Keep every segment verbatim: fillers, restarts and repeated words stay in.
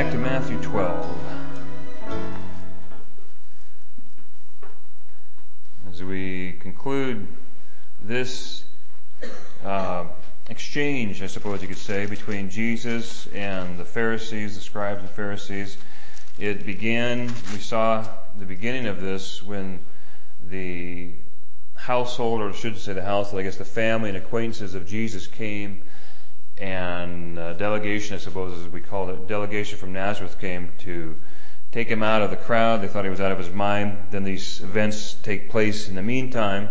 back to Matthew twelve. As we conclude this uh, exchange, I suppose you could say, between Jesus and the Pharisees, the scribes and Pharisees, it began, we saw the beginning of this when the household, or I should say the household, I guess the family and acquaintances of Jesus came, and a delegation, I suppose as we called it, delegation from Nazareth came to take him out of the crowd. They thought he was out of his mind. Then these events take place in the meantime.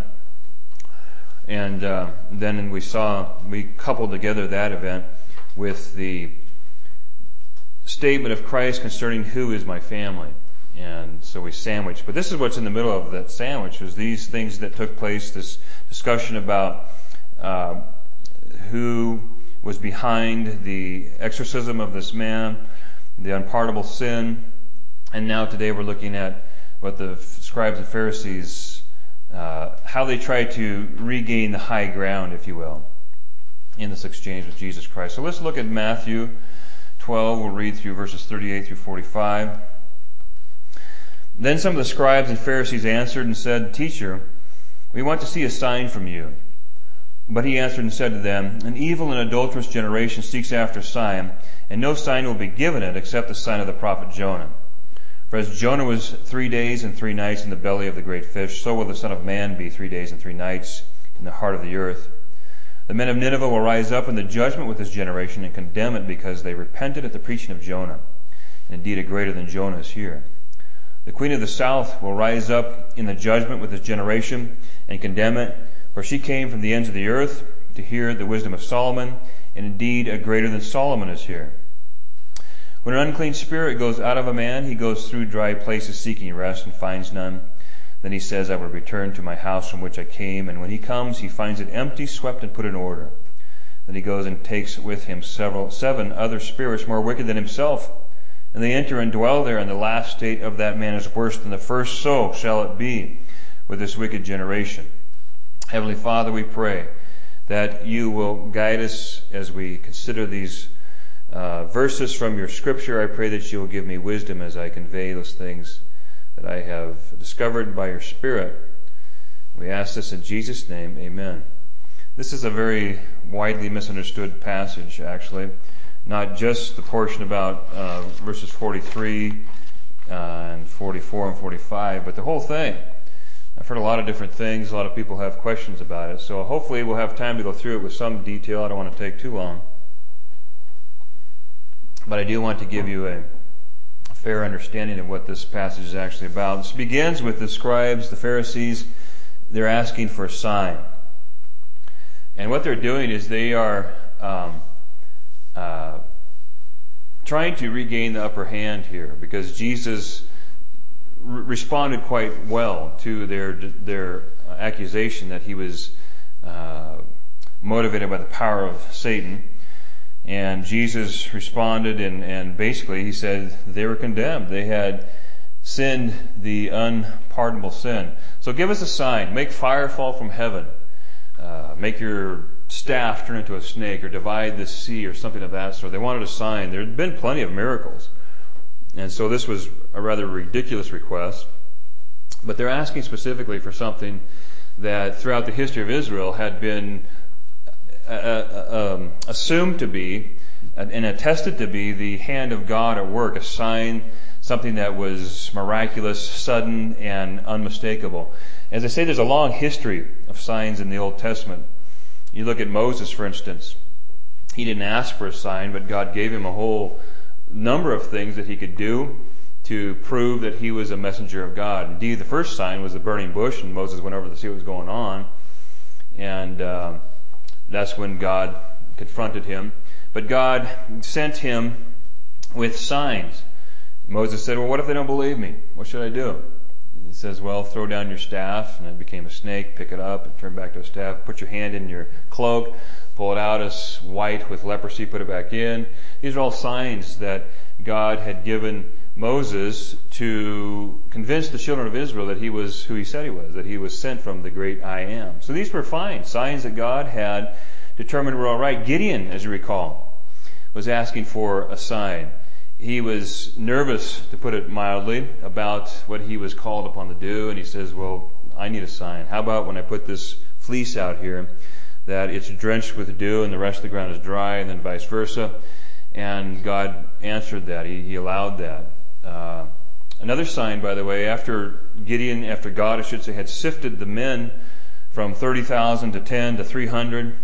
And uh, then we saw, we coupled together that event with the statement of Christ concerning who is my family. And so we sandwiched. But this is what's in the middle of that sandwich, was these things that took place, this discussion about uh, who was behind the exorcism of this man, the unpardonable sin. And now today we're looking at what the scribes and Pharisees, uh, how they try to regain the high ground, if you will, in this exchange with Jesus Christ. So let's look at Matthew twelve. We'll read through verses thirty-eight through forty-five. Then some of the scribes and Pharisees answered and said, "Teacher, we want to see a sign from you." But he answered and said to them, "An evil and adulterous generation seeks after a sign, and no sign will be given it except the sign of the prophet Jonah. For as Jonah was three days and three nights in the belly of the great fish, so will the Son of Man be three days and three nights in the heart of the earth. The men of Nineveh will rise up in the judgment with this generation and condemn it, because they repented at the preaching of Jonah. And indeed a greater than Jonah is here. The queen of the south will rise up in the judgment with this generation and condemn it, for she came from the ends of the earth to hear the wisdom of Solomon, and indeed a greater than Solomon is here. When an unclean spirit goes out of a man, he goes through dry places seeking rest and finds none. Then he says, I will return to my house from which I came. And when he comes, he finds it empty, swept, and put in order. Then he goes and takes with him several, seven other spirits more wicked than himself. And they enter and dwell there, and the last state of that man is worse than the first. So shall it be with this wicked generation. Heavenly Father, we pray that you will guide us as we consider these Uh, verses from your scripture. I pray that you will give me wisdom as I convey those things that I have discovered by your Spirit. We ask this in Jesus' name, amen. This is a very widely misunderstood passage, actually. Not just the portion about uh, verses forty-three uh, and forty-four and forty-five, but the whole thing. I've heard a lot of different things. A lot of people have questions about it. So hopefully we'll have time to go through it with some detail. I don't want to take too long. But I do want to give you a fair understanding of what this passage is actually about. This begins with the scribes, the Pharisees. They're asking for a sign. And what they're doing is they are um, uh, trying to regain the upper hand here, because Jesus re- responded quite well to their their accusation that he was uh, motivated by the power of Satan. And Jesus responded, and, and basically he said they were condemned. They had sinned the unpardonable sin. So give us a sign. Make fire fall from heaven. Uh, make your staff turn into a snake, or divide the sea, or something of that sort. They wanted a sign. There had been plenty of miracles. And so this was a rather ridiculous request. But they're asking specifically for something that throughout the history of Israel had been Uh, um, assumed to be and attested to be the hand of God at work, a sign, something that was miraculous, sudden, and unmistakable. As I say, there's a long history of signs in the Old Testament. You look at Moses, for instance. He didn't ask for a sign, but God gave him a whole number of things that he could do to prove that he was a messenger of God. Indeed, the first sign was the burning bush, and Moses went over to see what was going on. And uh, That's when God confronted him. But God sent him with signs. Moses said, well, what if they don't believe me? What should I do? He says, well, throw down your staff, and it became a snake. Pick it up and turn back to a staff. Put your hand in your cloak. Pull it out as white with leprosy. Put it back in. These are all signs that God had given Moses to convince the children of Israel that he was who he said he was, that he was sent from the great I Am. So these were fine signs that God had determined were all right. Gideon, as you recall, was asking for a sign. he was nervous, to put it mildly, about what he was called upon to do. And he says, well, I need a sign. How about when I put this fleece out here, that it's drenched with dew and the rest of the ground is dry, and then vice versa? And God answered that. He, he allowed that. Uh, another sign, by the way, after Gideon, after God, I should say, had sifted the men from thirty thousand to ten to three hundred,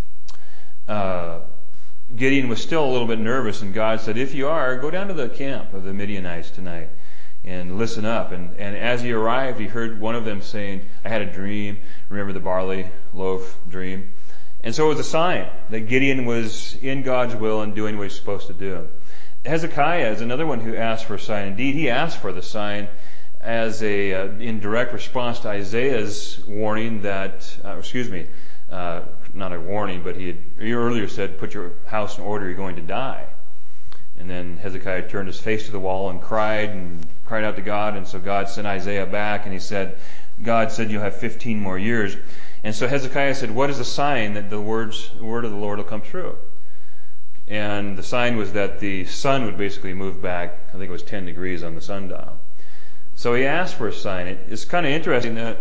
uh, Gideon was still a little bit nervous, and God said, if you are, go down to the camp of the Midianites tonight and listen up. And, and as he arrived, he heard one of them saying, I had a dream. Remember the barley loaf dream? And so it was a sign that Gideon was in God's will and doing what he's supposed to do. Hezekiah is another one who asked for a sign. Indeed, he asked for the sign as a uh, in direct response to Isaiah's warning that, uh, excuse me, uh, not a warning, but he had he earlier said, put your house in order, you're going to die. And then Hezekiah turned his face to the wall and cried and cried out to God. And so God sent Isaiah back, and he said, God said you'll have fifteen more years. And so Hezekiah said, what is the sign that the words, the word of the Lord will come true? And the sign was that the sun would basically move back, I think it was ten degrees on the sundial. So he asked for a sign. It's kind of interesting that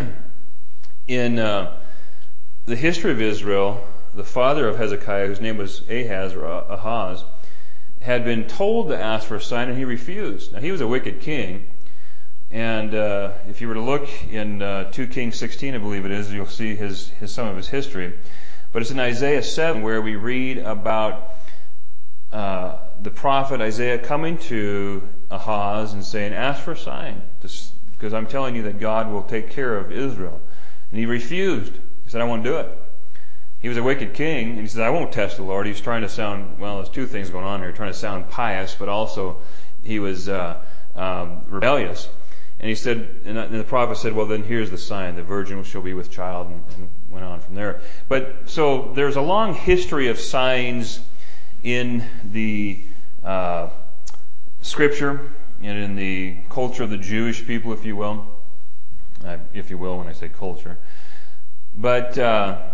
in uh, the history of Israel, the father of Hezekiah, whose name was Ahaz or Ahaz, had been told to ask for a sign, and he refused. Now, he was a wicked king. And uh, if you were to look in uh, two Kings sixteen, I believe it is, you'll see his, his some of his history. But it's in Isaiah seven where we read about uh, the prophet Isaiah coming to Ahaz and saying, ask for a sign, because I'm telling you that God will take care of Israel. And he refused. He said, I won't do it. He was a wicked king, and he said, I won't test the Lord. He was trying to sound, well, there's two things going on here, trying to sound pious, but also he was uh, um, rebellious. And he said, and the prophet said, well, then here's the sign. The virgin shall be with child, and, and went on from there. But so there's a long history of signs in the uh, scripture and in the culture of the Jewish people, if you will. Uh, if you will, when I say culture. But uh,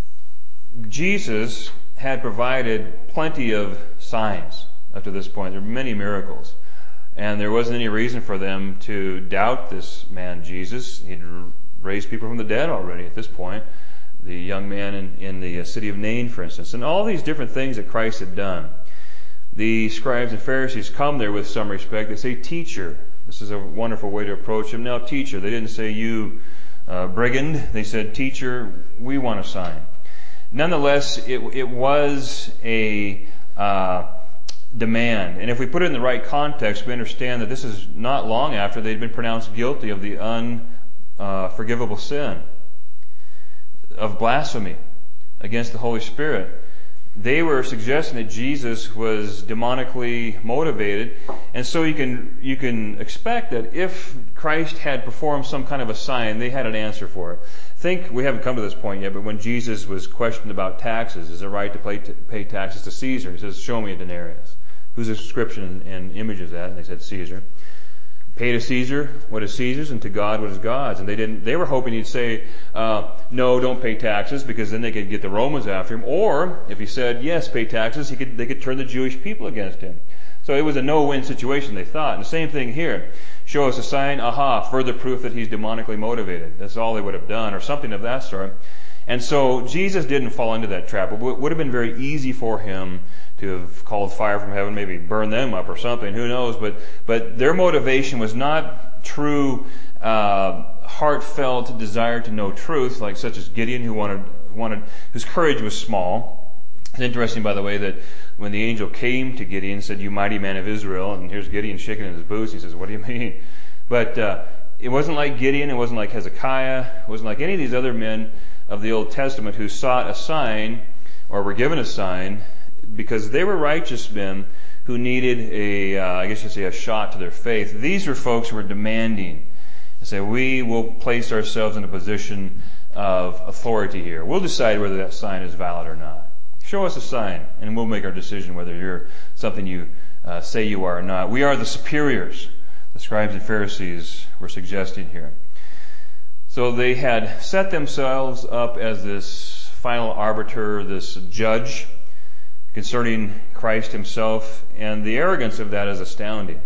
Jesus had provided plenty of signs up to this point. There were many miracles. And there wasn't any reason for them to doubt this man, Jesus. He'd raised people from the dead already at this point. The young man in, in the city of Nain, for instance. And all these different things that Christ had done. The scribes and Pharisees come there with some respect. They say, teacher. This is a wonderful way to approach him. Now, teacher. They didn't say, you uh, brigand. They said, teacher, we want a sign. Nonetheless, it, it was a uh, demand. And if we put it in the right context, we understand that this is not long after they'd been pronounced guilty of the unforgivable uh, sin of blasphemy against the Holy Spirit. They were suggesting that Jesus was demonically motivated, and so you can you can expect that if Christ had performed some kind of a sign, they had an answer for it. Think, we haven't come to this point yet, but when Jesus was questioned about taxes, is it right to pay, to pay taxes to Caesar? He says, show me a denarius. Whose inscription and image is that? And they said, Caesar. Pay to Caesar what is Caesar's, and to God what is God's. And they didn't. They were hoping he'd say, uh, no, don't pay taxes, because then they could get the Romans after him. Or if he said, yes, pay taxes, he could. They could turn the Jewish people against him. So it was a no-win situation, they thought. And the same thing here. Show us a sign, aha, further proof that he's demonically motivated. That's all they would have done, or something of that sort. And so Jesus didn't fall into that trap. It would have been very easy for him to have called fire from heaven, maybe burn them up or something, who knows. But but their motivation was not true, uh, heartfelt desire to know truth, like such as Gideon, who wanted wanted whose courage was small. It's interesting, by the way, that when the angel came to Gideon and said, you mighty man of Israel, and here's Gideon shaking in his boots, he says, what do you mean? But uh, it wasn't like Gideon, it wasn't like Hezekiah, it wasn't like any of these other men of the Old Testament who sought a sign or were given a sign, because they were righteous men who needed a, uh, I guess you'd say, a shot to their faith. These were folks who were demanding. They say, we will place ourselves in a position of authority here. We'll decide whether that sign is valid or not. Show us a sign, and we'll make our decision whether you're something you uh, say you are or not. We are the superiors, the scribes and Pharisees were suggesting here. So they had set themselves up as this final arbiter, this judge, concerning Christ himself, and the arrogance of that is astounding.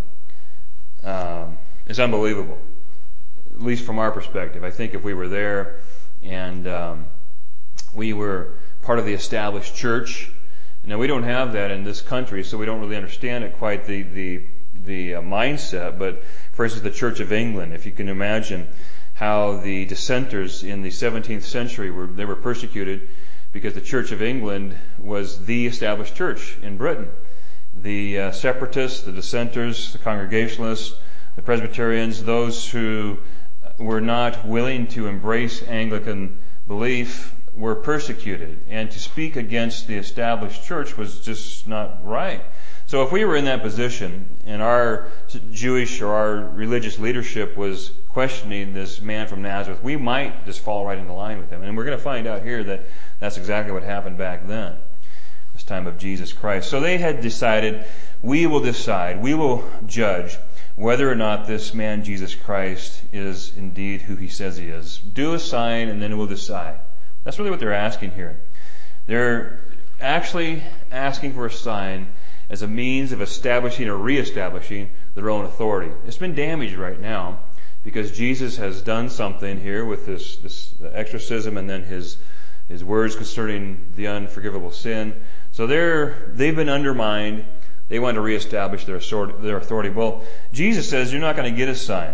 Um, it's unbelievable, at least from our perspective. I think if we were there and um, we were part of the established church, now we don't have that in this country, so we don't really understand it quite the the the uh, mindset. But for instance, the Church of England, if you can imagine how the dissenters in the seventeenth century were they were persecuted because the Church of England was the established church in Britain. The uh, separatists, the dissenters, the Congregationalists, the Presbyterians, those who were not willing to embrace Anglican belief were persecuted. And to speak against the established church was just not right. So if we were in that position and our Jewish or our religious leadership was questioning this man from Nazareth, we might just fall right into line with him. And we're going to find out here that that's exactly what happened back then, this time of Jesus Christ. So they had decided, we will decide, we will judge whether or not this man Jesus Christ is indeed who he says he is. Do a sign and then we'll decide. That's really what they're asking here. They're actually asking for a sign as a means of establishing or reestablishing their own authority. It's been damaged right now because Jesus has done something here with this, this exorcism and then his his words concerning the unforgivable sin. So they're they've been undermined. They want to reestablish their their authority. Well, Jesus says you're not going to get a sign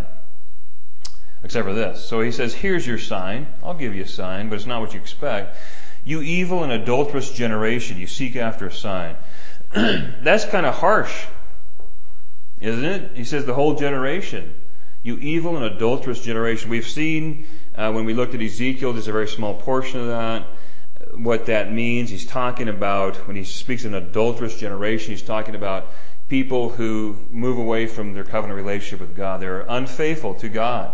except for this. So he says, here's your sign. I'll give you a sign, but it's not what you expect. You evil and adulterous generation, you seek after a sign. That's kind of harsh, isn't it? He says the whole generation. You evil and adulterous generation. We've seen uh, when we looked at Ezekiel, just a very small portion of that, what that means. He's talking about, when he speaks of an adulterous generation, he's talking about people who move away from their covenant relationship with God. They're unfaithful to God.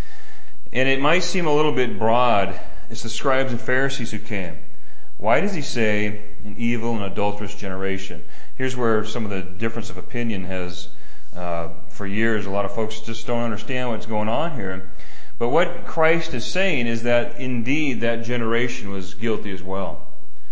And it might seem a little bit broad. It's the scribes and Pharisees who came. Why does he say an evil and adulterous generation? Here's where some of the difference of opinion has, uh, for years, a lot of folks just don't understand what's going on here. But what Christ is saying is that indeed that generation was guilty as well.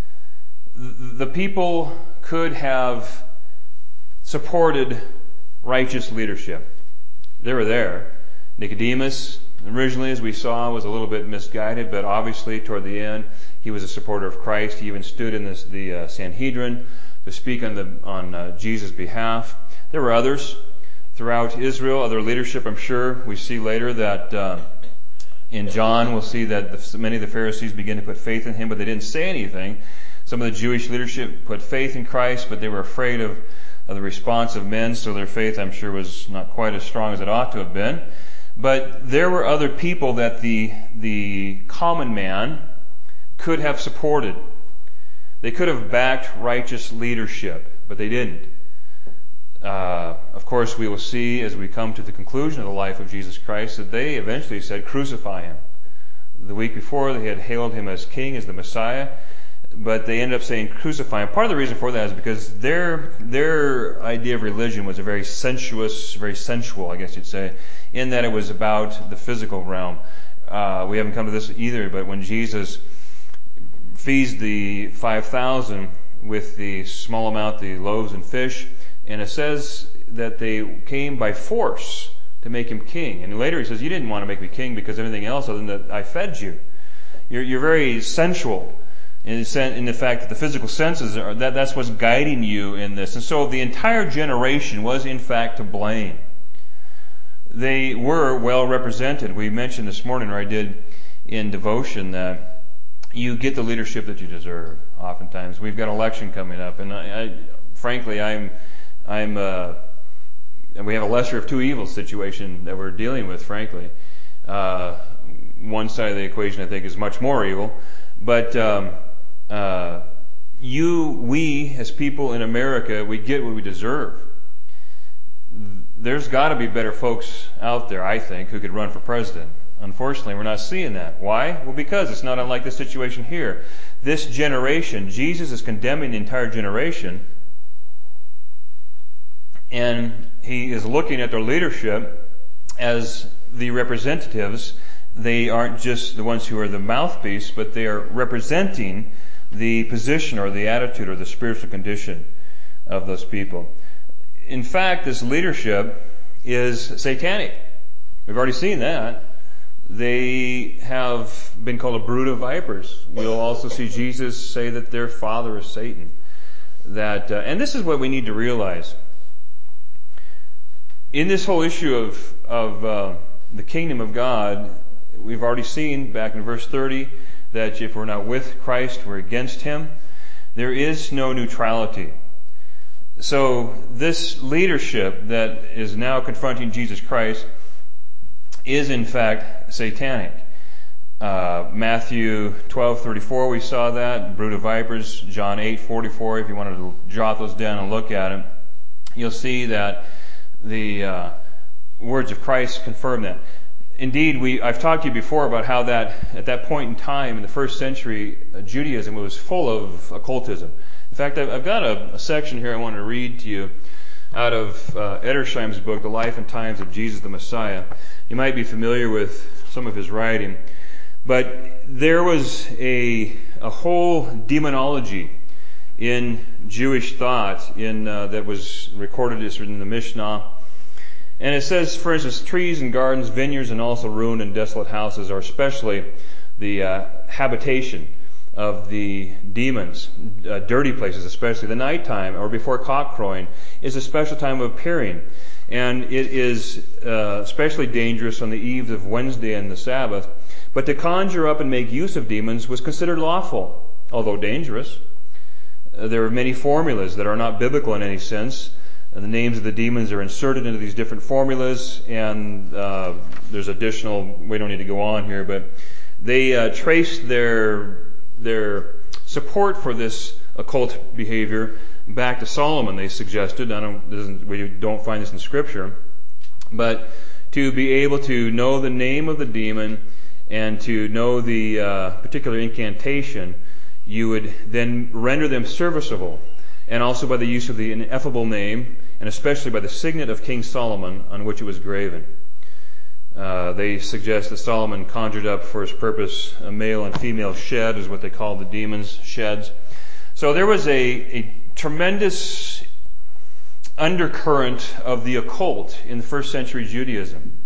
The people could have supported righteous leadership. They were there. Nicodemus, originally, as we saw, was a little bit misguided, but obviously toward the end, he was a supporter of Christ. He even stood in this, the uh, Sanhedrin to speak on the on uh, Jesus' behalf. There were others throughout Israel, other leadership. I'm sure we see later that uh, in John we'll see that the, many of the Pharisees began to put faith in him, but they didn't say anything. Some of the Jewish leadership put faith in Christ, but they were afraid of, of the response of men, so their faith, I'm sure, was not quite as strong as it ought to have been. But there were other people that the the common man could have supported. They could have backed righteous leadership, but they didn't. Uh, of course, we will see as we come to the conclusion of the life of Jesus Christ that they eventually said, crucify him. The week before, they had hailed him as king, as the Messiah, but they ended up saying crucify him. Part of the reason for that is because their their idea of religion was a very sensuous, very sensual, I guess you'd say, in that it was about the physical realm. Uh, we haven't come to this either, but when Jesus feeds the five thousand with the small amount, the loaves and fish, and it says that they came by force to make him king. And later he says, you didn't want to make me king because of anything else other than that I fed you. You're, you're very sensual in the, in the fact that the physical senses are, that, that's what's guiding you in this. And so the entire generation was in fact to blame. They were well represented. We mentioned this morning, or I did in devotion, that you get the leadership that you deserve. Oftentimes, we've got election coming up, and I, I frankly, I'm, I'm, uh, and we have a lesser of two evils situation that we're dealing with. Frankly, uh, one side of the equation, I think, is much more evil, but um, uh, you, we, as people in America, we get what we deserve. There's got to be better folks out there, I think, who could run for president. Unfortunately, we're not seeing that. Why? Well, because it's not unlike the situation here. This generation, Jesus is condemning the entire generation, and he is looking at their leadership as the representatives. They aren't just the ones who are the mouthpiece, but they are representing the position or the attitude or the spiritual condition of those people. In fact, this leadership is satanic. We've already seen that. They have been called a brood of vipers. We'll also see Jesus say that their father is Satan. That, uh, and this is what we need to realize. In this whole issue of, of uh, the kingdom of God, we've already seen back in verse thirty that if we're not with Christ, we're against Him. There is no neutrality. So this leadership that is now confronting Jesus Christ is in fact satanic. Uh, Matthew twelve thirty-four, we saw that. Brood of vipers. John eight forty-four, if you wanted to jot those down and look at them, you'll see that the uh, words of Christ confirm that. Indeed, we I've talked to you before about how that at that point in time in the first century, uh, Judaism was full of occultism. In fact, I've, I've got a, a section here I want to read to you out of uh, Edersheim's book, The Life and Times of Jesus the Messiah. You might be familiar with some of his writing. But there was a, a whole demonology in Jewish thought in uh, that was recorded as in the Mishnah. And it says, for instance, trees and gardens, vineyards, and also ruined and desolate houses are especially the uh, habitation of the demons. Uh, dirty places, especially the nighttime or before cock crowing, is a special time of appearing. And it is uh, especially dangerous on the eve of Wednesday and the Sabbath. But to conjure up and make use of demons was considered lawful, although dangerous. Uh, there are many formulas that are not biblical in any sense. Uh, the names of the demons are inserted into these different formulas, and uh, there's additional, we don't need to go on here, but they uh, traced their their support for this occult behavior back to Solomon, they suggested. I don't, doesn't, we don't find this in Scripture. But to be able to know the name of the demon and to know the uh, particular incantation, you would then render them serviceable. And also by the use of the ineffable name, and especially by the signet of King Solomon on which it was graven. Uh, they suggest that Solomon conjured up for his purpose a male and female shed, is what they called the demons, sheds. So there was a, a tremendous undercurrent of the occult in the first century Judaism.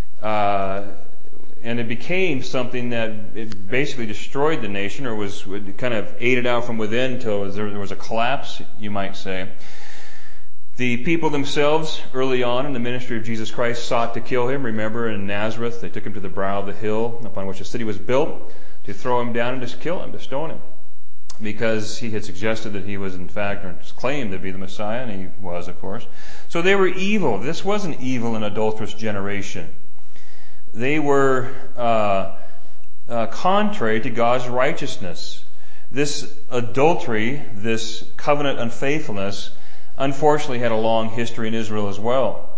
Uh, and it became something that it basically destroyed the nation, or was kind of ate it out from within until there, there was a collapse, you might say. The people themselves, early on in the ministry of Jesus Christ, sought to kill him. Remember, in Nazareth, they took him to the brow of the hill upon which the city was built to throw him down and to kill him, to stone him, because he had suggested that he was, in fact, or claimed to be the Messiah, and he was, of course. So they were evil. This was an evil and adulterous generation. They were uh, uh, contrary to God's righteousness. This adultery, this covenant unfaithfulness, unfortunately had a long history in Israel as well.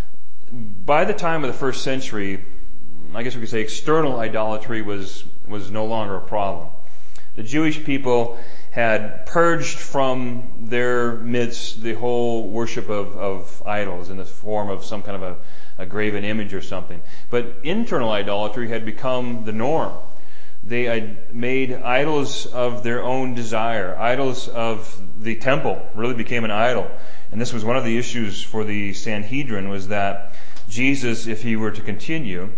By the time of the first century, I guess we could say external idolatry was, was no longer a problem. The Jewish people had purged from their midst the whole worship of, of idols in the form of some kind of a, a graven image or something. But internal idolatry had become the norm. They had made idols of their own desire. Idols of the temple really became an idol. And this was one of the issues for the Sanhedrin, was that Jesus, if he were to continue,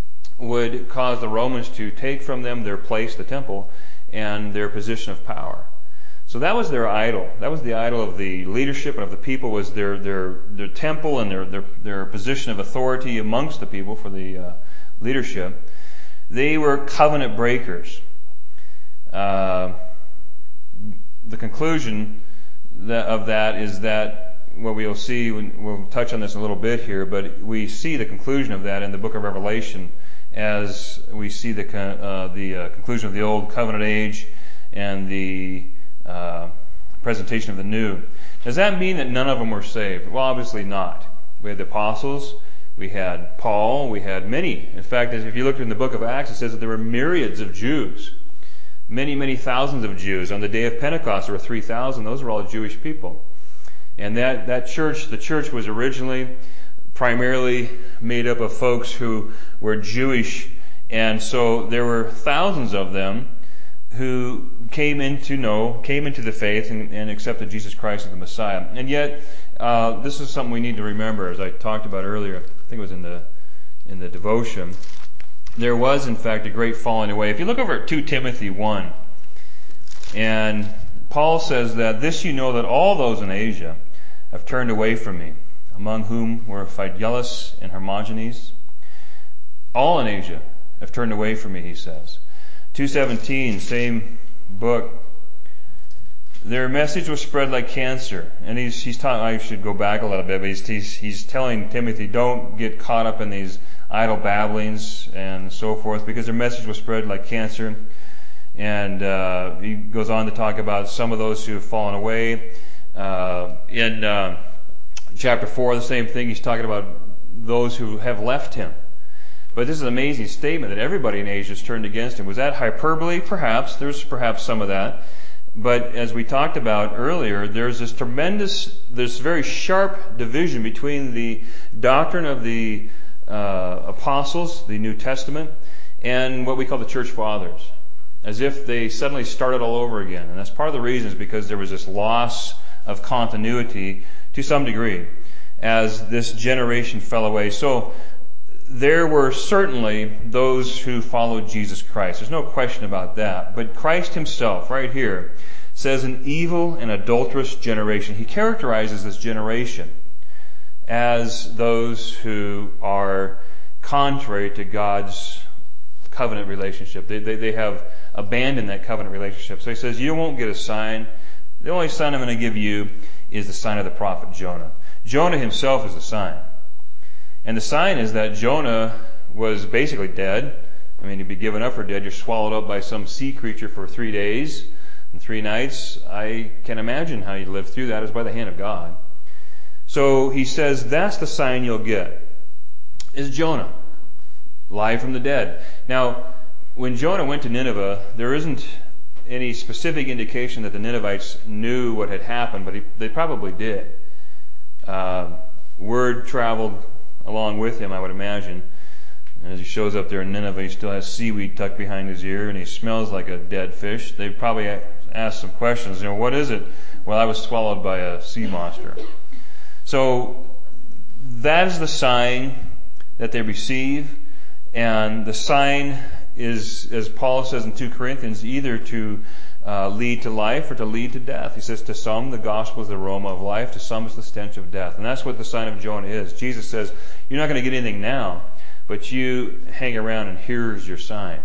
would cause the Romans to take from them their place, the temple, and their position of power. So that was their idol. That was the idol of the leadership and of the people, was their their their temple and their their, their position of authority amongst the people for the uh, leadership. They were covenant breakers. Uh, the conclusion that, of that is that what we'll see, we'll touch on this a little bit here, but we see the conclusion of that in the book of Revelation, as we see the uh, the uh, conclusion of the old covenant age and the uh, presentation of the new. Does that mean that none of them were saved? Well, obviously not. We had the apostles, we had Paul, we had many. In fact, if you look in the book of Acts, it says that there were myriads of Jews. Many, many thousands of Jews. On the day of Pentecost, there were three thousand. Those were all Jewish people. And that, that church, the church was originally primarily made up of folks who were Jewish. And so there were thousands of them who came into know, came into the faith and, and accepted Jesus Christ as the Messiah. And yet, uh, this is something we need to remember, as I talked about earlier. I think it was in the in the devotion. There was, in fact, a great falling away. If you look over at Second Timothy one, and Paul says that, "This you know, that all those in Asia have turned away from me, among whom were Phygelus and Hermogenes." All in Asia have turned away from me, he says. two seventeen, same book. Their message was spread like cancer. And he's, he's talking, I should go back a little bit, but he's, he's, he's telling Timothy, don't get caught up in these idle babblings and so forth, because their message was spread like cancer. And uh, he goes on to talk about some of those who have fallen away. Uh, in uh, chapter four, the same thing, he's talking about those who have left him. But this is an amazing statement that everybody in Asia has turned against him. Was that hyperbole? Perhaps. There's perhaps some of that. But as we talked about earlier, there's this tremendous, this very sharp division between the doctrine of the uh, apostles, the New Testament, and what we call the church fathers. As if they suddenly started all over again. And that's part of the reason is because there was this loss of continuity to some degree as this generation fell away. So there were certainly those who followed Jesus Christ. There's no question about that. But Christ himself, right here, says an evil and adulterous generation. He characterizes this generation as those who are contrary to God's covenant relationship. They, they, they have abandoned that covenant relationship. So he says, you won't get a sign. The only sign I'm going to give you is the sign of the prophet Jonah. Jonah himself is the sign. And the sign is that Jonah was basically dead. I mean, he'd be given up for dead. You're swallowed up by some sea creature for three days and three nights. I can imagine how you lived through that. It was by the hand of God. So he says, that's the sign you'll get, is Jonah, live from the dead. Now, when Jonah went to Nineveh, there isn't any specific indication that the Ninevites knew what had happened, but he, they probably did. Uh, word traveled along with him, I would imagine. And as he shows up there in Nineveh, he still has seaweed tucked behind his ear, and he smells like a dead fish. They probably asked some questions. You know, what is it? Well, I was swallowed by a sea monster. So that is the sign that they receive, and the sign is, as Paul says in Second Corinthians, either to uh, lead to life or to lead to death. He says, to some the gospel is the aroma of life, to some it's the stench of death. And that's what the sign of Jonah is. Jesus says, you're not going to get anything now, but you hang around and here's your sign,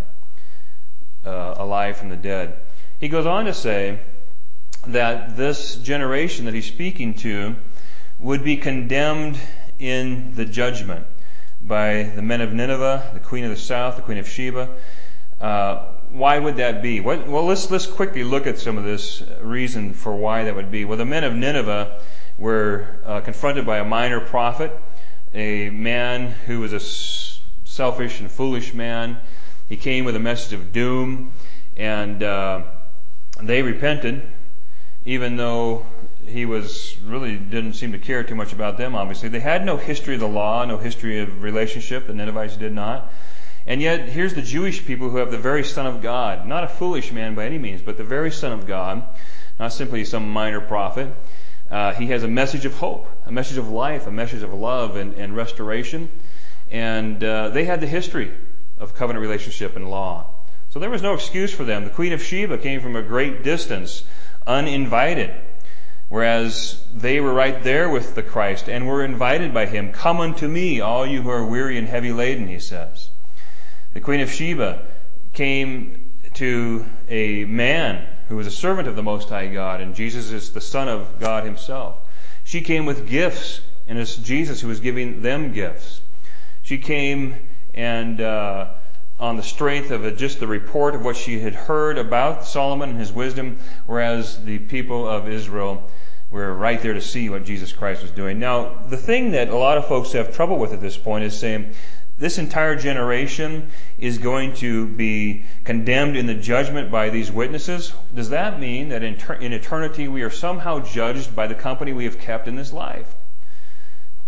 uh, alive from the dead. He goes on to say that this generation that he's speaking to would be condemned in the judgment by the men of Nineveh, the queen of the south, the queen of Sheba. Uh, why would that be? What, well, let's let's quickly look at some of this reason for why that would be. Well, the men of Nineveh were uh, confronted by a minor prophet, a man who was a s- selfish and foolish man. He came with a message of doom, and uh, they repented, even though he was really didn't seem to care too much about them, obviously. They had no history of the law, no history of relationship. The Ninevites did not. And yet, here's the Jewish people who have the very Son of God. Not a foolish man by any means, but the very Son of God. Not simply some minor prophet. Uh, he has a message of hope, a message of life, a message of love and, and restoration. And uh, they had the history of covenant relationship and law. So there was no excuse for them. The Queen of Sheba came from a great distance, uninvited. Whereas they were right there with the Christ and were invited by him. Come unto me, all you who are weary and heavy laden, he says. The Queen of Sheba came to a man who was a servant of the Most High God, and Jesus is the Son of God himself. She came with gifts, and it's Jesus who was giving them gifts. She came and uh, on the strength of a, just the report of what she had heard about Solomon and his wisdom, whereas the people of Israel were right there to see what Jesus Christ was doing. Now, the thing that a lot of folks have trouble with at this point is saying, this entire generation is going to be condemned in the judgment by these witnesses. Does that mean that in, ter- in eternity we are somehow judged by the company we have kept in this life?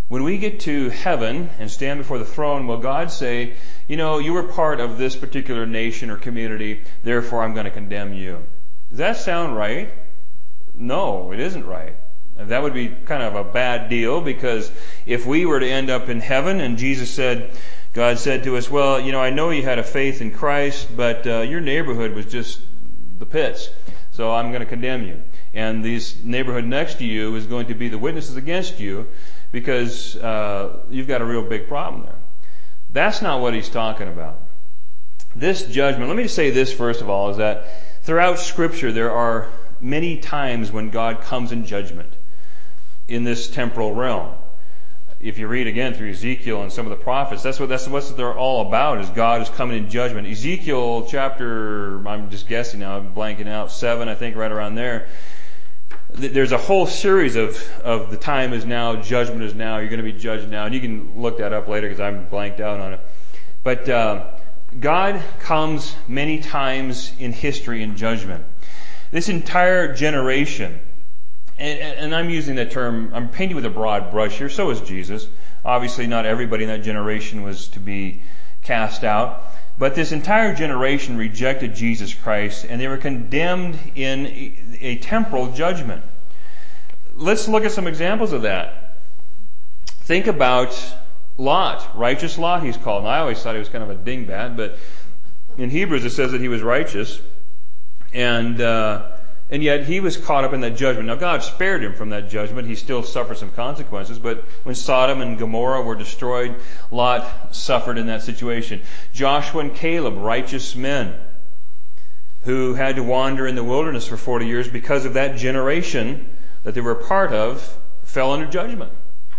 When we get to heaven and stand before the throne, will God say, you know, you were part of this particular nation or community, therefore I'm going to condemn you? Does that sound right? No, it isn't right. That would be kind of a bad deal, because if we were to end up in heaven and Jesus said, God said to us, well, you know, I know you had a faith in Christ, but uh, your neighborhood was just the pits, so I'm going to condemn you. And this neighborhood next to you is going to be the witnesses against you, because uh, you've got a real big problem there. That's not what he's talking about. This judgment, let me just say this first of all, is that throughout Scripture there are many times when God comes in judgment in this temporal realm. If you read again through Ezekiel and some of the prophets, that's what that's what they're all about, is God is coming in judgment. Ezekiel chapter, I'm just guessing now, I'm blanking out, seven, I think, right around there. There's a whole series of, of the time is now, judgment is now, you're going to be judged now. And you can look that up later because I'm blanked out on it. But uh, God comes many times in history in judgment. This entire generation, and, and I'm using that term, I'm painting with a broad brush here, so is Jesus. Obviously not everybody in that generation was to be cast out. But this entire generation rejected Jesus Christ, and they were condemned in a, a temporal judgment. Let's look at some examples of that. Think about Lot, righteous Lot he's called. And I always thought he was kind of a dingbat, but in Hebrews it says that he was righteous, and uh, and yet he was caught up in that judgment. Now God spared him from that judgment. He still suffered some consequences, but when Sodom and Gomorrah were destroyed, Lot suffered in that situation. Joshua and Caleb, righteous men who had to wander in the wilderness for forty years because of that generation that they were a part of, fell under judgment.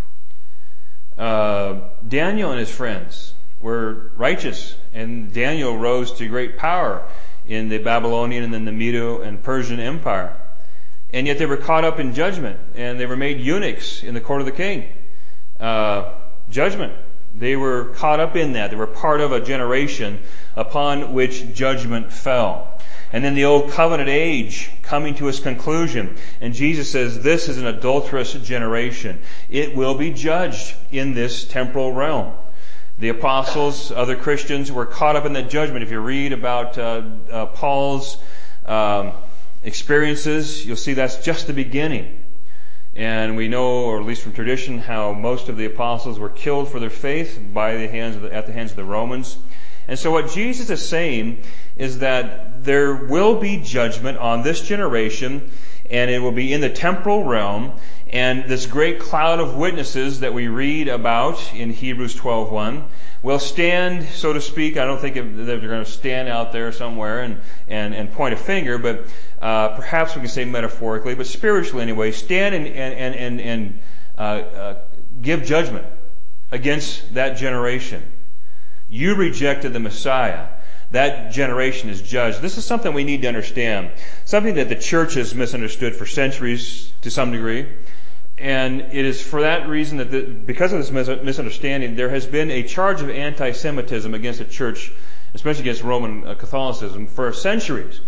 Uh, Daniel and his friends were righteous, and Daniel rose to great power in the Babylonian and then the Medo and Persian Empire. And yet they were caught up in judgment, and they were made eunuchs in the court of the king. Uh, judgment. They were caught up in that. They were part of a generation upon which judgment fell. And then the old covenant age coming to its conclusion. And Jesus says, this is an adulterous generation. It will be judged in this temporal realm. The apostles, other Christians were caught up in that judgment. If you read about uh, uh, Paul's um, experiences, you'll see that's just the beginning. And we know, or at least from tradition, how most of the apostles were killed for their faith by the hands of the, at the hands of the Romans. And so what Jesus is saying is that there will be judgment on this generation, and it will be in the temporal realm. And this great cloud of witnesses that we read about in Hebrews twelve one will stand, so to speak. I don't think that they're going to stand out there somewhere and, and, and point a finger, but uh, perhaps we can say metaphorically, but spiritually anyway, stand and, and, and, and uh, uh, give judgment against that generation. You rejected the Messiah. That generation is judged. This is something we need to understand. Something that the church has misunderstood for centuries to some degree. And it is for that reason that the, because of this misunderstanding, there has been a charge of anti-Semitism against the church, especially against Roman Catholicism, for centuries.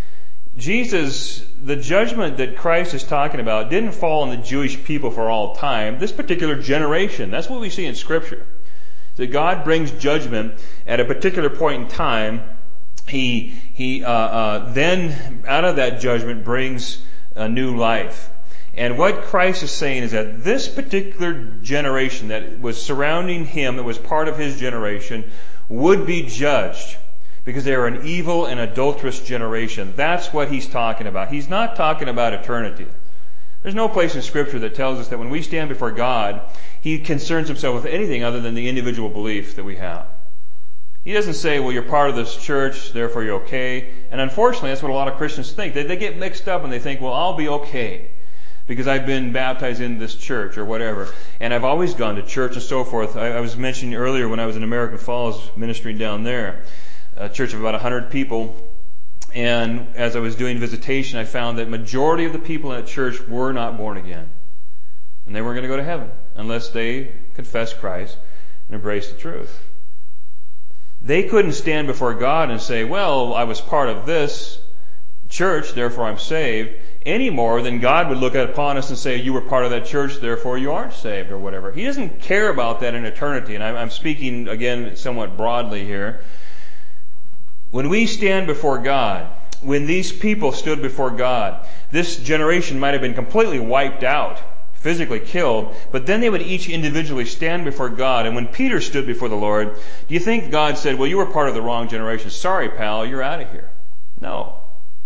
Jesus, the judgment that Christ is talking about, didn't fall on the Jewish people for all time. This particular generation, that's what we see in Scripture. That God brings judgment at a particular point in time. He he uh, uh, then out of that judgment brings a new life. And what Christ is saying is that this particular generation that was surrounding him, that was part of his generation, would be judged because they are an evil and adulterous generation. That's what he's talking about. He's not talking about eternity. There's no place in Scripture that tells us that when we stand before God, He concerns Himself with anything other than the individual belief that we have. He doesn't say, well, you're part of this church, therefore you're okay. And unfortunately, that's what a lot of Christians think. They, they get mixed up and they think, well, I'll be okay because I've been baptized in this church or whatever. And I've always gone to church and so forth. I, I was mentioning earlier when I was in American Falls ministering down there, a church of about one hundred people. And as I was doing visitation, I found that majority of the people in that church were not born again. And they weren't going to go to heaven unless they confessed Christ and embraced the truth. They couldn't stand before God and say, well, I was part of this church, therefore I'm saved, any more than God would look upon us and say, you were part of that church, therefore you aren't saved, or whatever. He doesn't care about that in eternity. And I'm speaking, again, somewhat broadly here. When we stand before God, when these people stood before God, this generation might have been completely wiped out, physically killed, but then they would each individually stand before God. And when Peter stood before the Lord, do you think God said, well, you were part of the wrong generation. Sorry, pal, you're out of here. No.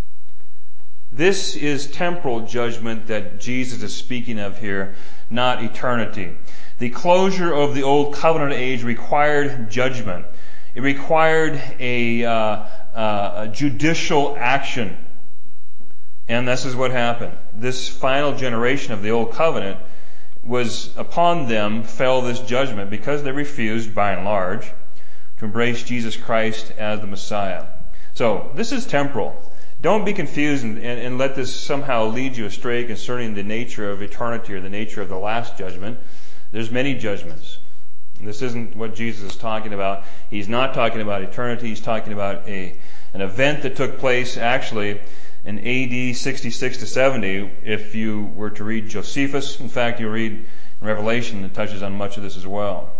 This is temporal judgment that Jesus is speaking of here, not eternity. The closure of the old covenant age required judgment. It required a, uh, uh, a judicial action. And this is what happened. This final generation of the old covenant was upon them fell this judgment because they refused, by and large, to embrace Jesus Christ as the Messiah. So, this is temporal. Don't be confused and, and, and let this somehow lead you astray concerning the nature of eternity or the nature of the last judgment. There's many judgments. This isn't what Jesus is talking about. He's not talking about eternity. He's talking about a an event that took place actually in A D sixty-six to seventy. If you were to read Josephus, in fact, you read Revelation that touches on much of this as well.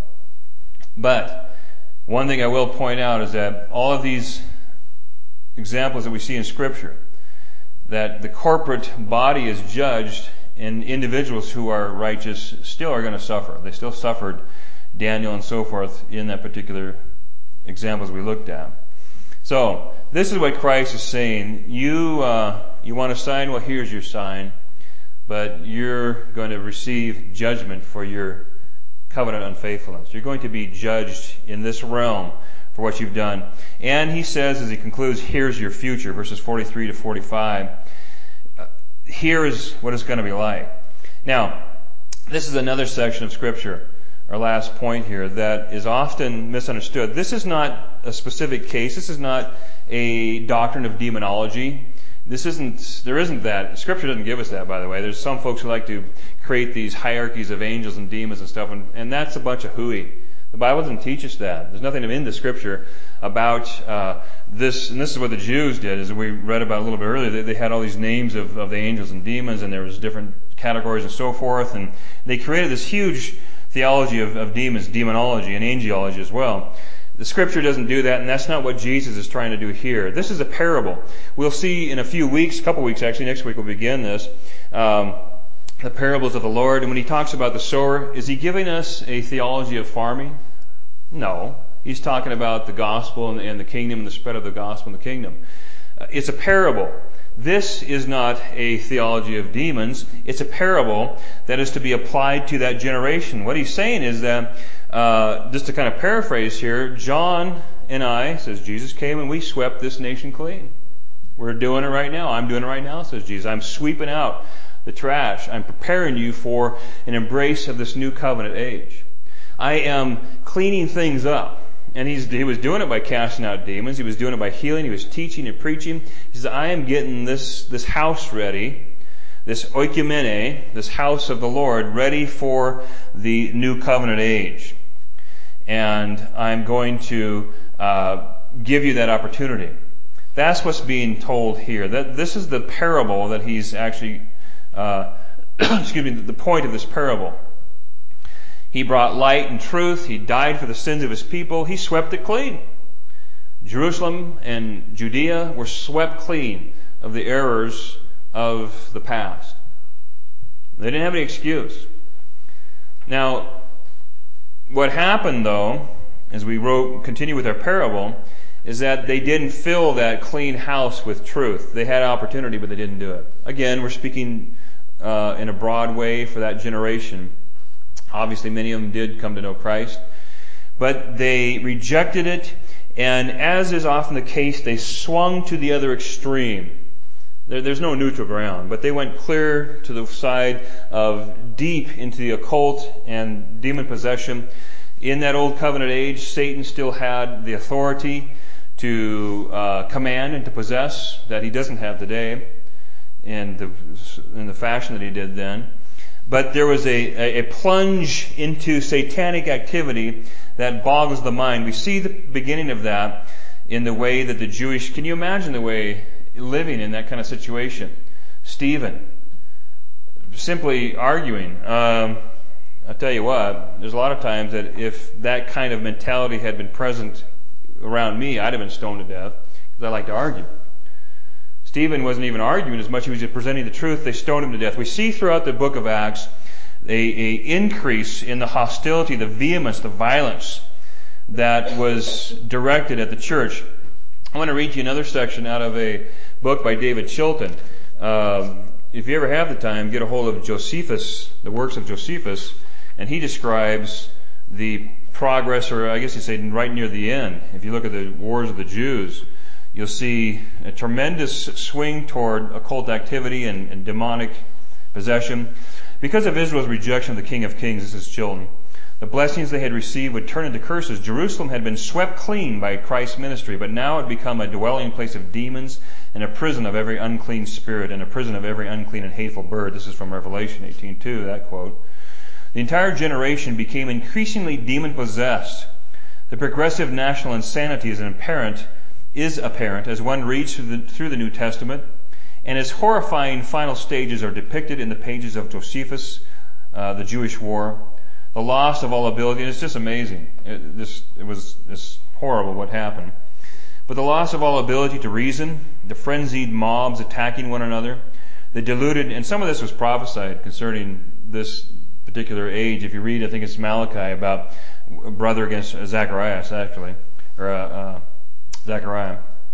But one thing I will point out is that all of these examples that we see in Scripture, that the corporate body is judged and individuals who are righteous still are going to suffer. They still suffered, Daniel and so forth, in that particular examples we looked at. So, this is what Christ is saying. You, uh, you want a sign? Well, here's your sign. But you're going to receive judgment for your covenant unfaithfulness. You're going to be judged in this realm for what you've done. And he says, as he concludes, here's your future, verses forty-three to forty-five. Uh, here is what it's going to be like. Now, this is another section of Scripture, our last point here, that is often misunderstood. This is not a specific case. This is not a doctrine of demonology. This isn't, there isn't that. Scripture doesn't give us that, by the way. There's some folks who like to create these hierarchies of angels and demons and stuff, and, and that's a bunch of hooey. The Bible doesn't teach us that. There's nothing in the Scripture about uh, this, and this is what the Jews did, as we read about a little bit earlier. They, they had all these names of, of the angels and demons, and there was different categories and so forth, and they created this huge theology of, of demons, demonology, and angelology as well. The Scripture doesn't do that, and that's not what Jesus is trying to do here. This is a parable. We'll see in a few weeks, a couple weeks actually, next week we'll begin this, um, the parables of the Lord. And when he talks about the sower, is he giving us a theology of farming? No. He's talking about the gospel and, and the kingdom and the spread of the gospel and the kingdom. Uh, it's a parable. This is not a theology of demons. It's a parable that is to be applied to that generation. What he's saying is that, uh, just to kind of paraphrase here, John and I, says Jesus, came and we swept this nation clean. We're doing it right now. I'm doing it right now, says Jesus. I'm sweeping out the trash. I'm preparing you for an embrace of this new covenant age. I am cleaning things up. And he's, he was doing it by casting out demons. He was doing it by healing. He was teaching and preaching. He says, I am getting this, this house ready, this oikumene, this house of the Lord, ready for the new covenant age. And I'm going to uh, give you that opportunity. That's what's being told here. That this is the parable that he's actually, uh, excuse me, the point of this parable. He brought light and truth. He died for the sins of his people. He swept it clean. Jerusalem and Judea were swept clean of the errors of the past. They didn't have any excuse. Now, what happened though, as we wrote, continue with our parable, is that they didn't fill that clean house with truth. They had opportunity, but they didn't do it. Again, we're speaking uh, in a broad way for that generation. Obviously, many of them did come to know Christ, but they rejected it, and as is often the case, they swung to the other extreme. There, there's no neutral ground, but they went clear to the side of deep into the occult and demon possession. In that old covenant age, Satan still had the authority to uh, command and to possess that he doesn't have today in the, in the fashion that he did then. But there was a, a, a plunge into satanic activity that boggles the mind. We see the beginning of that in the way that the Jewish, can you imagine the way living in that kind of situation? Stephen, simply arguing. Um, I'll tell you what, there's a lot of times that if that kind of mentality had been present around me, I'd have been stoned to death, because I like to argue. Stephen wasn't even arguing as much, he was just presenting the truth. They stoned him to death. We see throughout the book of Acts a, a increase in the hostility, the vehemence, the violence that was directed at the church. I want to read you another section out of a book by David Chilton. Um, if you ever have the time, get a hold of Josephus, the works of Josephus, and he describes the progress, or I guess you say right near the end. If you look at the wars of the Jews, you'll see a tremendous swing toward occult activity and, and demonic possession. Because of Israel's rejection of the King of Kings, this is Chilton, the blessings they had received would turn into curses. Jerusalem had been swept clean by Christ's ministry, but now it had become a dwelling place of demons and a prison of every unclean spirit and a prison of every unclean and hateful bird. This is from Revelation eighteen two, that quote. The entire generation became increasingly demon-possessed. The progressive national insanity is apparent, is apparent as one reads through the, through the New Testament, and its horrifying final stages are depicted in the pages of Josephus, uh, the Jewish War. The loss of all ability, and it's just amazing. It, this, it was it's horrible what happened. But the loss of all ability to reason, the frenzied mobs attacking one another, the deluded, and some of this was prophesied concerning this particular age. If you read, I think it's Malachi, about a brother against uh, Zacharias, actually, or uh, uh, Zechariah,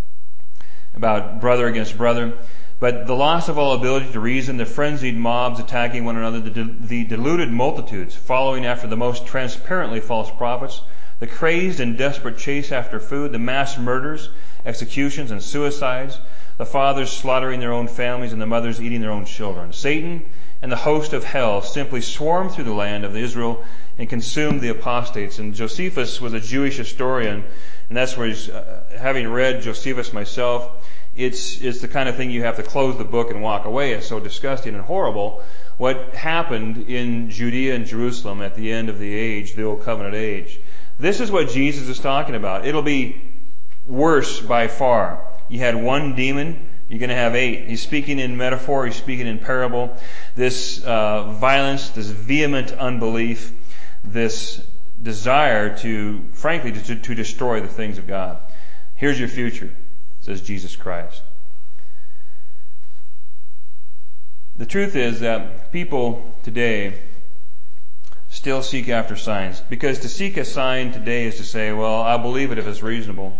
about brother against brother. But the loss of all ability to reason, the frenzied mobs attacking one another, the, de- the deluded multitudes following after the most transparently false prophets, the crazed and desperate chase after food, the mass murders, executions, and suicides, the fathers slaughtering their own families and the mothers eating their own children. Satan and the host of hell simply swarmed through the land of Israel and consumed the apostates. And Josephus was a Jewish historian, and that's where he's, uh, having read Josephus myself, It's, it's the kind of thing you have to close the book and walk away. It's so disgusting and horrible what happened in Judea and Jerusalem at the end of the age, the Old Covenant age. This is what Jesus is talking about. It'll be worse by far. You had one demon, you're going to have eight. He's speaking in metaphor, he's speaking in parable. This uh, violence, this vehement unbelief, this desire to, frankly, to, to destroy the things of God. Here's your future, says Jesus Christ. The truth is that people today still seek after signs, because to seek a sign today is to say, well, I'll believe it if it's reasonable.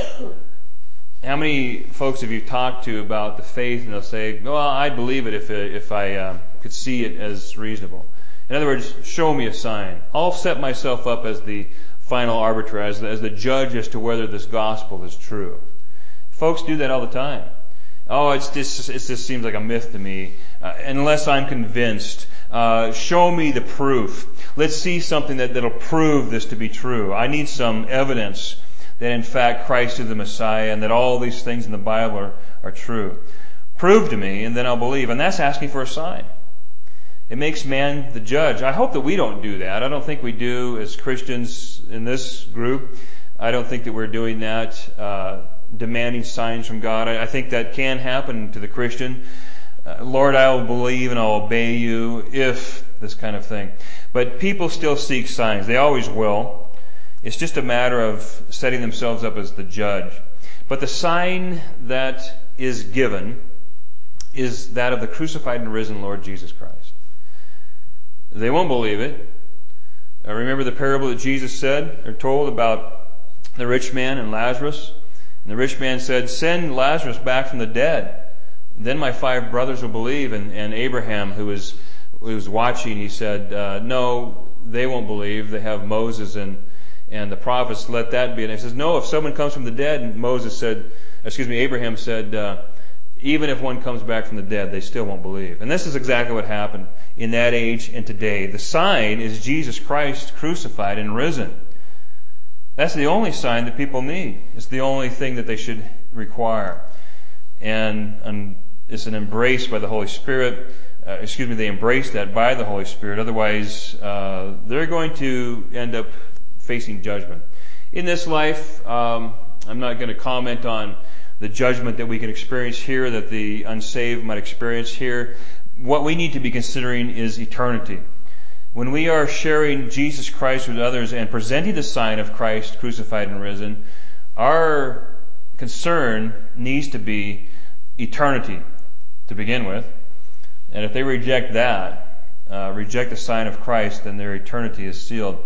How many folks have you talked to about the faith, and they'll say, well, I'd believe it if if I uh, could see it as reasonable. In other words, show me a sign. I'll set myself up as the final arbiter, as the, as the judge as to whether this gospel is true. Folks do that all the time. Oh, it's just, it just seems like a myth to me. Uh, unless I'm convinced, uh, show me the proof. Let's see something that, that'll prove this to be true. I need some evidence that in fact Christ is the Messiah and that all these things in the Bible are, are true. Prove to me and then I'll believe. And that's asking for a sign. It makes man the judge. I hope that we don't do that. I don't think we do as Christians in this group. I don't think that we're doing that, uh, demanding signs from God. I, I think that can happen to the Christian. Uh, Lord, I will believe and I'll obey you if this kind of thing. But people still seek signs. They always will. It's just a matter of setting themselves up as the judge. But the sign that is given is that of the crucified and risen Lord Jesus Christ. They won't believe it. Uh, remember the parable that Jesus said or told about the rich man and Lazarus? And the rich man said, send Lazarus back from the dead. Then my five brothers will believe. And, and Abraham, who was, who was watching, he said, uh, no, they won't believe. They have Moses and, and the prophets. Let that be. And he says, no, if someone comes from the dead. And Moses said, excuse me, Abraham said, uh, even if one comes back from the dead, they still won't believe. And this is exactly what happened in that age and today. The sign is Jesus Christ crucified and risen. That's the only sign that people need. It's the only thing that they should require. And, and it's an embrace by the Holy Spirit. Uh, excuse me, they embrace that by the Holy Spirit. Otherwise, uh, they're going to end up facing judgment. In this life, um, I'm not going to comment on the judgment that we can experience here, that the unsaved might experience here. What we need to be considering is eternity. When we are sharing Jesus Christ with others and presenting the sign of Christ crucified and risen, our concern needs to be eternity to begin with. And if they reject that, uh, reject the sign of Christ, then their eternity is sealed.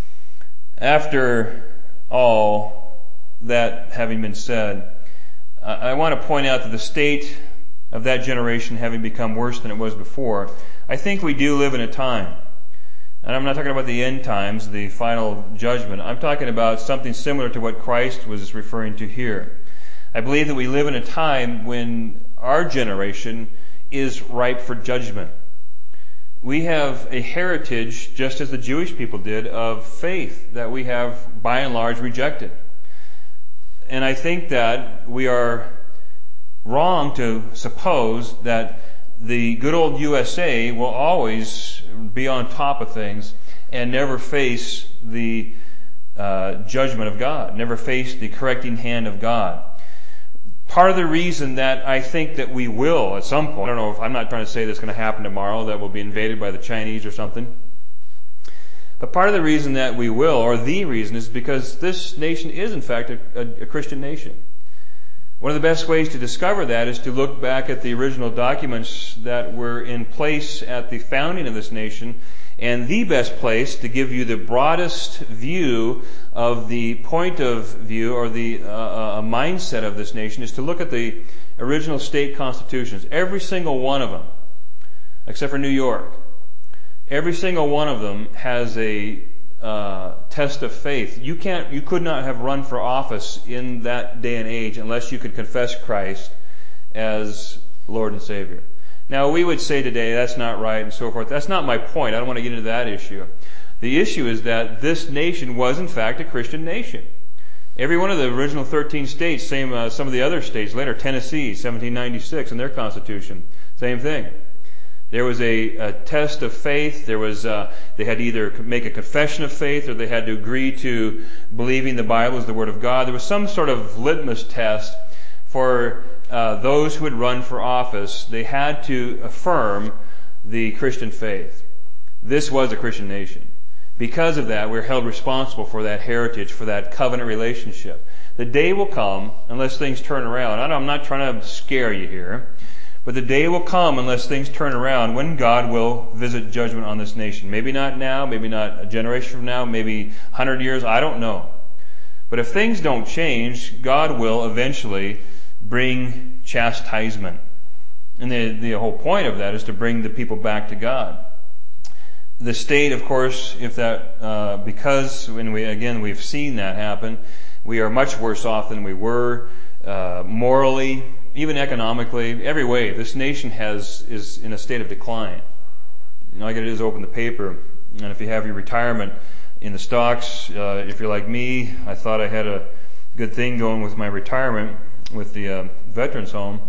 After all that having been said, I want to point out that the state of that generation having become worse than it was before, I think we do live in a time. And I'm not talking about the end times, the final judgment. I'm talking about something similar to what Christ was referring to here. I believe that we live in a time when our generation is ripe for judgment. We have a heritage, just as the Jewish people did, of faith that we have by and large rejected. And I think that we are wrong to suppose that the good old U S A will always be on top of things and never face the uh, judgment of God, never face the correcting hand of God. Part of the reason that I think that we will at some point, I don't know if I'm not trying to say that's going to happen tomorrow, that we'll be invaded by the Chinese or something. But part of the reason that we will, or the reason, is because this nation is in fact a, a, a Christian nation. One of the best ways to discover that is to look back at the original documents that were in place at the founding of this nation. And the best place to give you the broadest view of the point of view or the uh, uh, mindset of this nation is to look at the original state constitutions. Every single one of them, except for New York, every single one of them has a uh, test of faith. You can't, you could not have run for office in that day and age unless you could confess Christ as Lord and Savior. Now, we would say today that's not right and so forth. That's not my point. I don't want to get into that issue. The issue is that this nation was, in fact, a Christian nation. Every one of the original thirteen states, same uh, some of the other states later, Tennessee, seventeen ninety-six, in their constitution, same thing. There was a, a test of faith. There was uh, they had to either make a confession of faith or they had to agree to believing the Bible is the Word of God. There was some sort of litmus test for uh, those who would run for office. They had to affirm the Christian faith. This was a Christian nation. Because of that, we're held responsible for that heritage, for that covenant relationship. The day will come, unless things turn around. I'm not trying to scare you here, but the day will come, unless things turn around, when God will visit judgment on this nation. Maybe not now, maybe not a generation from now, maybe a hundred years, I don't know. But if things don't change, God will eventually bring chastisement. And the, the whole point of that is to bring the people back to God. The state, of course, if that, uh, because when we, again, we've seen that happen, we are much worse off than we were, uh, morally, even economically, every way. This nation has, is in a state of decline. All you gotta do is open the paper, and if you have your retirement in the stocks, uh, if you're like me, I thought I had a good thing going with my retirement, with the, uh, veterans home.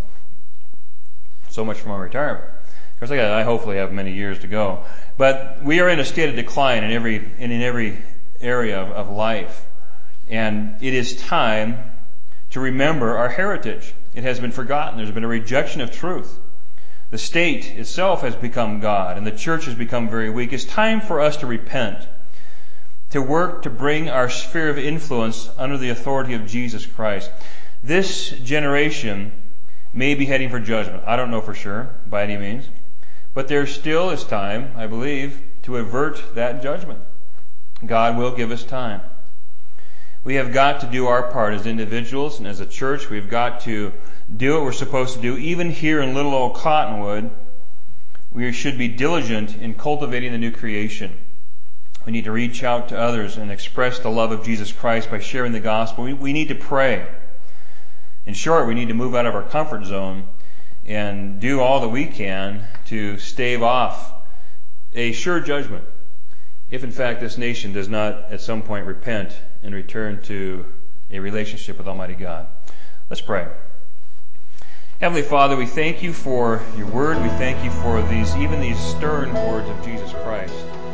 So much for my retirement. Of course, I, got, I hopefully have many years to go. But we are in a state of decline in every in, in every area of, of life. And it is time to remember our heritage. It has been forgotten. There's been a rejection of truth. The state itself has become God, and the church has become very weak. It's time for us to repent, to work to bring our sphere of influence under the authority of Jesus Christ. This generation may be heading for judgment. I don't know for sure, by any means. But there still is time, I believe, to avert that judgment. God will give us time. We have got to do our part as individuals and as a church. We've got to do what we're supposed to do. Even here in little old Cottonwood, we should be diligent in cultivating the new creation. We need to reach out to others and express the love of Jesus Christ by sharing the gospel. We, we need to pray. In short, we need to move out of our comfort zone and do all that we can to stave off a sure judgment, if in fact this nation does not at some point repent and return to a relationship with Almighty God. Let's pray. Heavenly Father, we thank you for your word. We thank you for these, even these stern words of Jesus Christ.